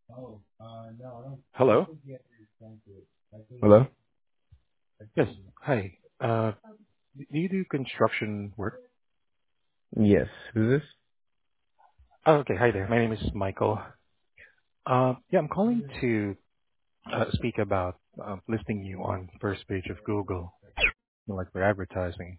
Hello? Hello? Yes. Hi. Do you do construction work? Yes. Who's this? Oh, okay. Hi there. My name is Michael. Yeah, I'm calling to speak about listing you on first page of Google, like for advertising.